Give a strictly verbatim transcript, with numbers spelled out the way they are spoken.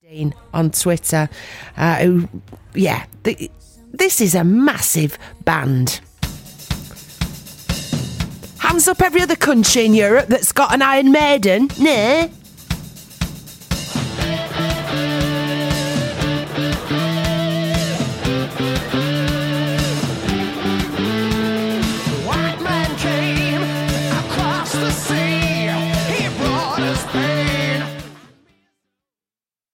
on Twitter, uh, who, yeah, the, this is a massive band. Hands up every other country in Europe that's got an Iron Maiden. Nah.